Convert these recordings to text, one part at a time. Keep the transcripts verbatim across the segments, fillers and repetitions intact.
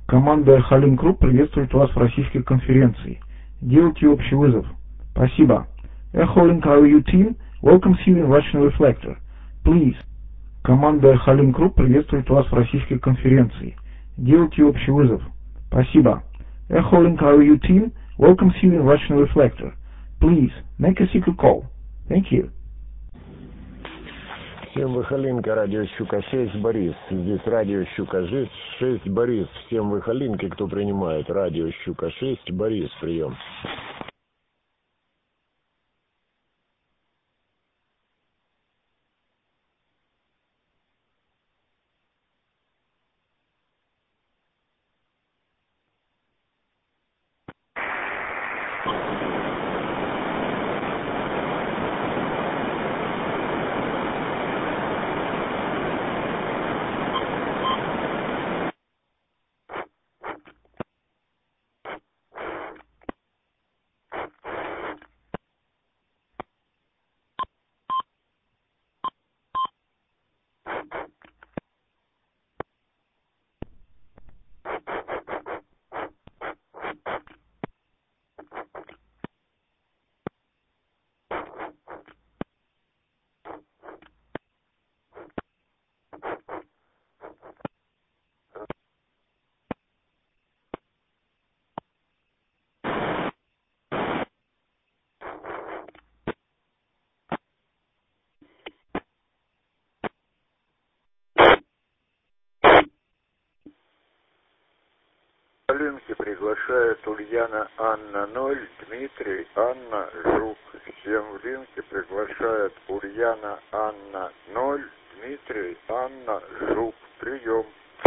Команда Халин Групп приветствует вас в российской конференции. Делайте общий вызов. Спасибо. Halink ар ю Team welcomes you in Russian Reflector. Please. Команда Халин Групп приветствует вас в российской конференции. Делайте общий вызов. Спасибо. Halink ар ю Team welcomes you in Russian Reflector. Please make a secret call. Thank you. Всем выхолинка, радио Щука шесть, Борис. Здесь радио Щука шесть, Борис. Всем выхолинки, кто принимает. Радио Щука шесть, Борис, прием. Халинки приглашает Ульяна Анна ноль, Дмитрий Анна Жук. Всем в линке приглашает Ульяна Анна ноль, Дмитрий Анна Жук. Прием.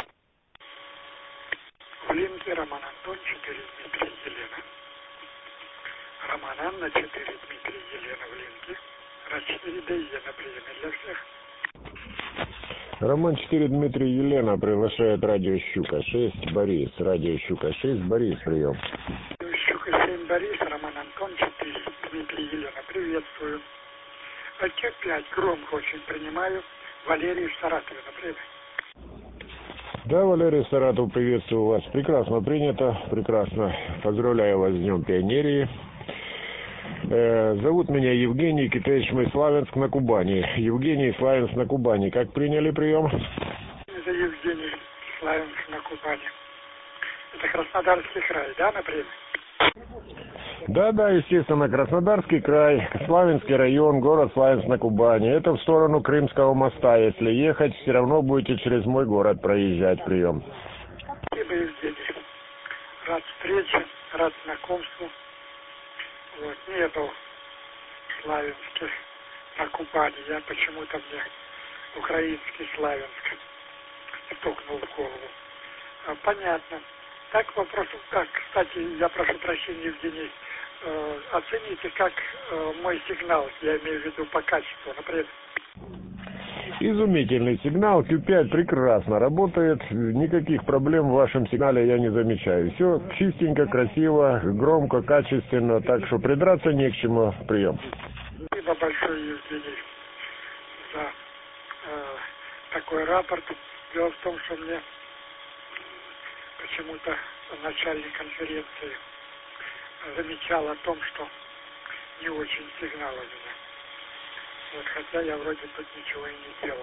В линке Роман Антон четыре, Дмитрий Елена. Роман Анна четыре, Дмитрий Елена в линке. Раз четыре, да и на приеме для всех. Роман четыре, Дмитрий Елена приглашает радио Щука шесть, Борис. Радио Щука шесть, Борис, прием. Щука семь, Борис, Роман Антон четыре, Дмитрий Елена. Приветствую. Отец пять, громко очень принимаю. Валерий в Саратове, например. Да, Валерий Саратов, приветствую вас. Прекрасно принято, прекрасно. Поздравляю вас с Днем Пионерии. Э, зовут меня Евгений, Китайш, мы Славянск на Кубани. Евгений, Славянск на Кубани. Как приняли прием? Это Евгений, Славянск на Кубани. Это Краснодарский край, да, например? Да, да, естественно, Краснодарский край, Славянский район, город Славянск на Кубани. Это в сторону Крымского моста. Если ехать, все равно будете через мой город проезжать. Прием. Спасибо, Евгений. Рад встрече, рад знакомству. Вот, нету Славянских на Кубани. Я почему-то мне украинский Славянск стукнул в голову. А, понятно. Так вопрос, как, кстати, я прошу прощения, Евгений, э, оцените, как э, мой сигнал, я имею в виду по качеству, например. Изумительный сигнал, Q пять прекрасно работает, никаких проблем в вашем сигнале я не замечаю. Все чистенько, красиво, громко, качественно, так что придраться не к чему. Прием. Спасибо большое, Евгений, за э, такой рапорт. Дело в том, что мне почему-то начальник конференции замечал о том, что не очень сигнал у меня. Вот, хотя я вроде тут ничего и не делал.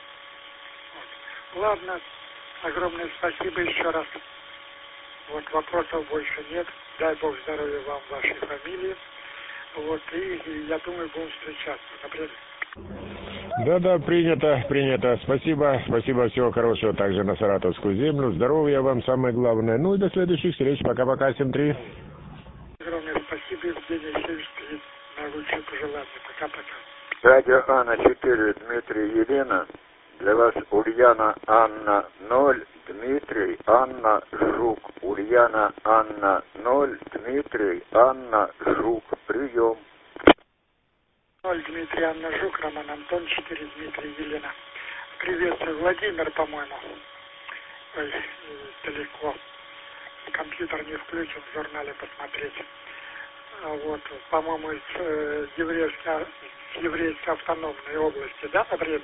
Вот. Ладно, огромное спасибо еще раз. Вот, вопросов больше нет. Дай Бог здоровья вам, вашей фамилии. Вот, и, и я думаю, будем встречаться. Например. Да-да, принято, принято. Спасибо, спасибо, всего хорошего также на Саратовскую землю. Здоровья вам, самое главное. Ну и до следующих встреч. Пока-пока, семь три. Огромное спасибо, Евгений Северский. Наилучшие пожелания. Пока-пока. Радио Анна четыре, Дмитрий Елена. Для вас Ульяна Анна ноль, Дмитрий Анна Жук. Ульяна Анна ноль, Дмитрий Анна Жук. Прием. ноль, Дмитрий Анна Жук, Роман Антон четыре, Дмитрий Елена. Приветствую, Владимир, по-моему. Ой, далеко. Компьютер не включен, в журнале посмотреть. Вот, по-моему, из э, еврейской, еврейской автономной области, да, например?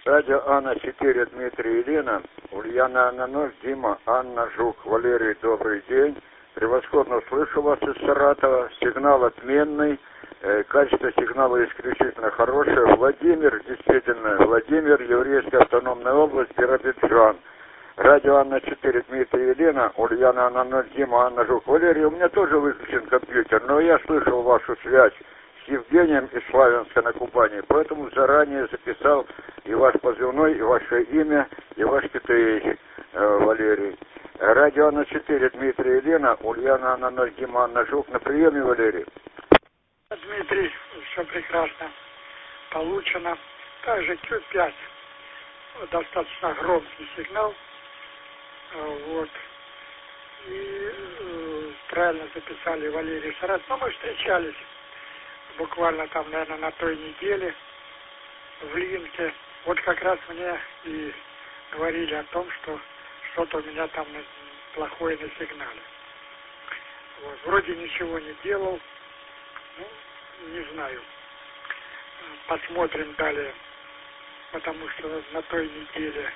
Радио Анна четыре, Дмитрий, Елена, Ульяна Анна ноль, Дима, Анна, Жук, Валерий, добрый день. Превосходно слышу вас из Саратова, сигнал отменный, э, качество сигнала исключительно хорошее. Владимир, действительно, Владимир, Еврейская автономная область, Биробиджан. Радио Анна четыре, Дмитрий, Елена, Ульяна Анна ноль, Дима, Анна, Жук, Валерий. У меня тоже выключен компьютер, но я слышал вашу связь с Евгением из Славянска на Кубани, поэтому заранее записал и ваш позывной, и ваше имя, и ваш КТИ, э, Валерий. Радио Анна четыре, Дмитрий, Елена, Ульяна Анна ноль, Дима, Анна, Жук. На приеме, Валерий. Дмитрий, все прекрасно получено. Также Q пять, достаточно громкий сигнал. Вот. И э, правильно записали Валерий Сарат. Но мы встречались буквально там, наверное, на той неделе в Линке. Вот как раз мне и говорили о том, что что-то у меня там плохое на сигнале. Вот. Вроде ничего не делал. Ну, не знаю. Посмотрим далее. Потому что на той неделе,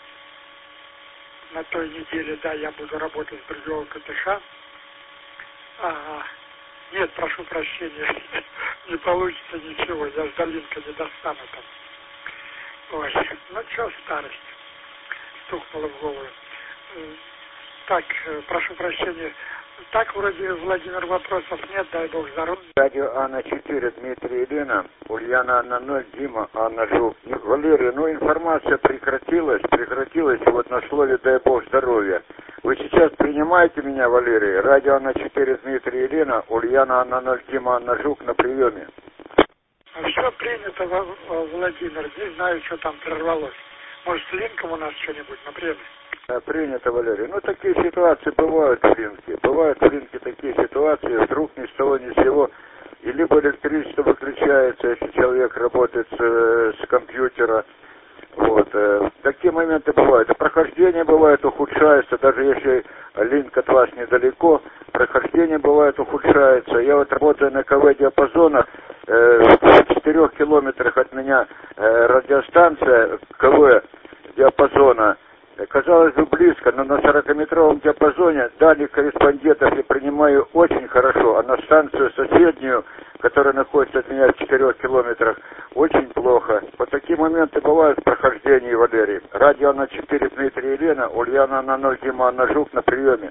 на той неделе, да, я буду работать с другого КТШ. Ага. Нет, прошу прощения, не получится ничего, я с Долинка не достану там. Ой, ну что, старость стукнула в голову. Так, прошу прощения, так вроде, Владимир, вопросов нет, дай бог здоровья. Радио Анна четыре, Дмитрий, Елена, Ульяна Анна ноль, Дима, Анна, Жук. Валерий, ну информация прекратилась, прекратилась, вот на слове дай бог здоровья. Вы сейчас принимаете меня, Валерий? Радио Анна четыре, Дмитрий, Елена, Ульяна Анна ноль, Дима, Анна, Жук на приеме. Все принято, Владимир, не знаю, что там прервалось. Может, с Линком у нас что-нибудь на приеме? Принято, Валерий. Ну, такие ситуации бывают в Линке. Бывают в Линке такие ситуации, вдруг ни с того ни с сего, и либо электричество выключается, если человек работает с, с компьютера. Вот. Такие моменты бывают. И прохождение бывает, ухудшается, даже если Линк от вас недалеко, прохождение бывает, ухудшается. Я вот работаю на КВ-диапазонах, э, в четырех километрах от меня э, радиостанция КВ-диапазона. Казалось бы, близко, но на сорокаметровом диапазоне дальних корреспондентов я принимаю очень хорошо, а на станцию соседнюю, которая находится от меня в четырех километрах, очень плохо. Вот такие моменты бывают в прохождении, Валерий. Радио Анна четыре, Дмитрий, Елена, Ульяна Анна ноль, Дима, Анна, Жук на приеме.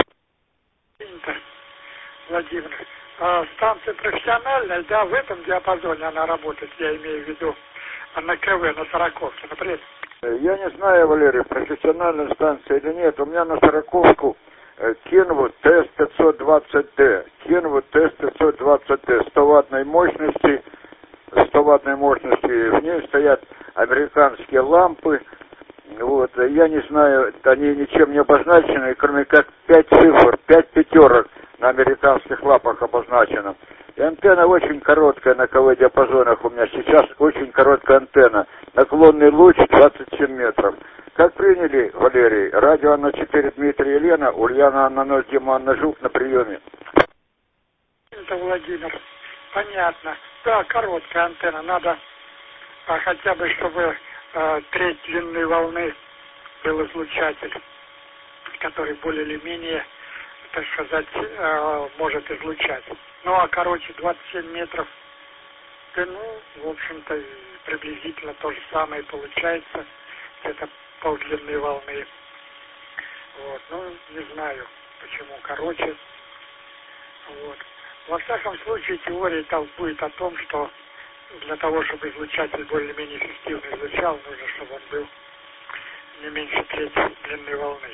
Владимир, а станция профессиональная, да, в этом диапазоне она работает, я имею в виду, а на КВ, на сороковке, например. Я не знаю, Валерий, профессиональная станция или нет. У меня на сороковку Kenwood T S пятьсот двадцать D. Kenwood T S пятьсот двадцать D. сто ваттной мощности. сто ваттной мощности. В ней стоят американские лампы. Вот. Я не знаю, они ничем не обозначены, кроме как пять цифр, пять пятерок на американских лампах обозначено. И антенна очень короткая на КВ-диапазонах у меня сейчас, очень короткая антенна. Наклонный луч двадцать семь метров. Как приняли, Валерий? Радио Анна четыре, Дмитрий, Елена, Ульяна Анна ноль, Дима, Анна, Жук на приеме. Это Владимир. Понятно. Да, короткая антенна. Надо а, хотя бы, чтобы а, треть длины волны был излучатель, который более или менее, так сказать, а, может излучать. Ну, а короче, двадцать семь метров, да, ну, в общем-то, приблизительно то же самое получается. Это полдлины волны. Вот, ну, не знаю, почему короче. Вот. Во всяком случае, теория толкует о том, что для того, чтобы излучатель более-менее эффективно излучал, нужно, чтобы он был не меньше трети длины волны.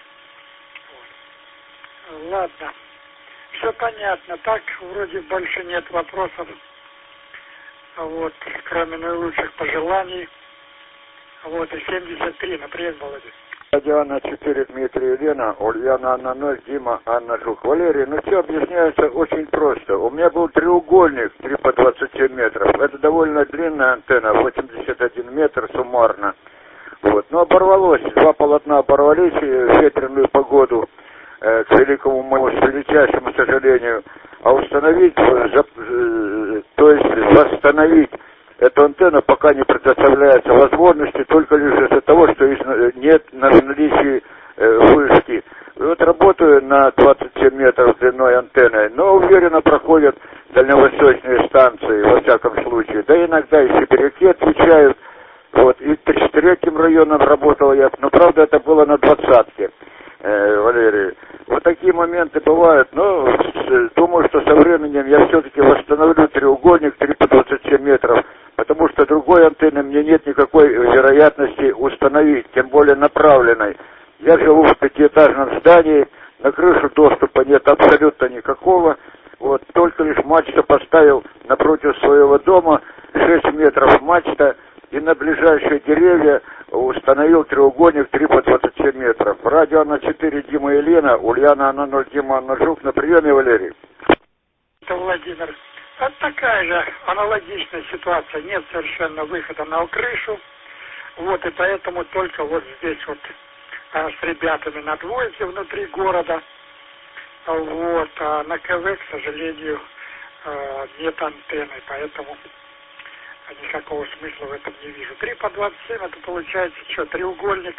Вот. Ладно. Все понятно. Так, вроде больше нет вопросов. Вот, кроме наилучших пожеланий. Вот, и семьдесят три, например, Володя. Радио Анна четыре, Дмитрий, Елена, Ульяна Анна ноль, Дима, Анна, Жук. Валерий, ну все объясняется очень просто. У меня был треугольник три по двадцать семь метров. Это довольно длинная антенна, восемьдесят один метр суммарно. Вот, но оборвалось. Два полотна оборвались в ветреную погоду. К великому моему, с величайшему сожалению, а установить, то есть восстановить эта антенна пока не предоставляется возможности, только лишь из-за того, что нет на наличии вышки. И вот работаю на двадцать семь метров длиной антенной, но уверенно проходят дальневосточные станции, во всяком случае. Да иногда и сибиряки отвечают. Вот, и тридцать третьим районом работал я, но правда это было на двадцатке, э, Валерий. Вот такие моменты бывают, но с, думаю, что со временем я все-таки восстановлю треугольник три по двадцать семь метров, потому что другой антенны мне нет никакой вероятности установить, тем более направленной. Я живу в пятиэтажном здании, на крышу доступа нет абсолютно никакого. Вот, только лишь мачта поставил напротив своего дома, шесть метров мачта, и на ближайшие деревья установил треугольник три по двадцать семь метров. Радио Анна четыре, Дима и Лена, Ульяна Анна ноль, Дима Анна Жук. На приеме, Валерий. Это Владимир. Вот такая же аналогичная ситуация. Нет совершенно выхода на крышу. Вот, и поэтому только вот здесь вот а, с ребятами на двойке внутри города. Вот, а на КВ, к сожалению, а, нет антенны, поэтому никакого смысла в этом не вижу. три по двадцать семь это получается что, треугольник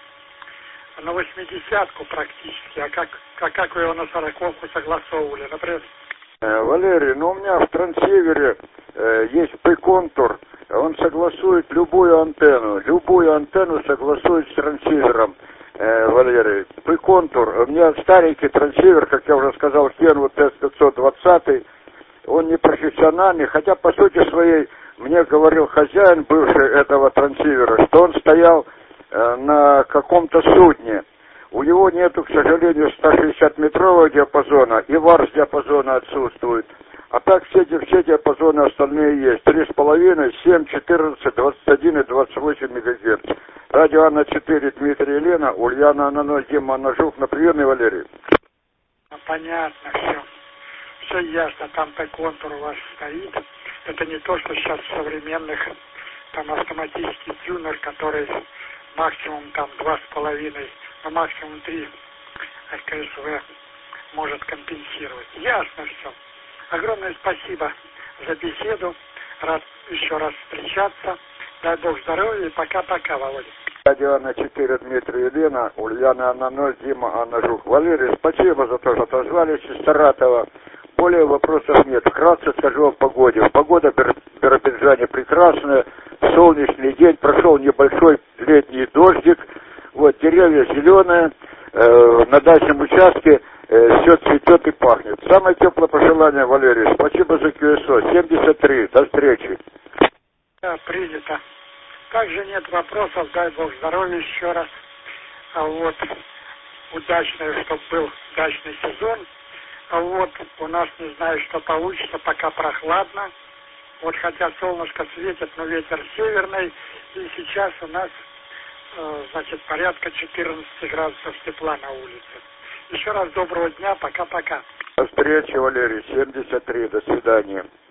на восьмидесятку практически, а как, а как вы его на сороковку согласовывали, например? Э, Валерий, ну у меня в трансивере э, есть P-контур, он согласует любую антенну, любую антенну согласует с трансивером, э, Валерий. P-контур, у меня старенький трансивер, как я уже сказал, Kenwood эс пятьсот двадцать, он не профессиональный, хотя по сути своей мне говорил хозяин бывший этого трансивера, что он стоял э, на каком-то судне. У него нету, к сожалению, ста шестидесятиметрового диапазона, и варс диапазона отсутствует. А так все, все диапазоны остальные есть. три с половиной, семь, четырнадцать, двадцать один и двадцать восемь мегагерц. Радио Анна четыре, Дмитрий и Лена, Ульяна Анна ноль, Дима Анна Жук. На приеме, Валерий. Понятно, все. Все ясно, там P-контур у вас стоит. Это не то, что сейчас в современных, там автоматический тюнер, который максимум там два с половиной, но максимум три КСВ может компенсировать. Ясно все. Огромное спасибо за беседу. Рад еще раз встречаться. Дай Бог здоровья и пока-пока, Володя. Радио Анна четыре, Дмитрий и Лена, Ульяна Анна ноль, Дима Анна Жук. Валерий, спасибо за то, что отозвались из Саратова. Более вопросов нет. Вкратце скажу о погоде. Погода в Биробиджане прекрасная. Солнечный день. Прошел небольшой летний дождик. Вот, деревья зеленые. Э, на дачном участке э, все цветет и пахнет. Самое теплое пожелание, Валерий. Спасибо за ку эс о. семьдесят три. До встречи. Да, принято. Также нет вопросов. Дай Бог здоровья еще раз. А вот, удачный, чтобы был дачный сезон. А вот у нас не знаю, что получится, пока прохладно. Вот хотя солнышко светит, но ветер северный. И сейчас у нас, э, значит, порядка четырнадцать градусов тепла на улице. Еще раз доброго дня, пока-пока. До встречи, Валерий. семьдесят три. До свидания.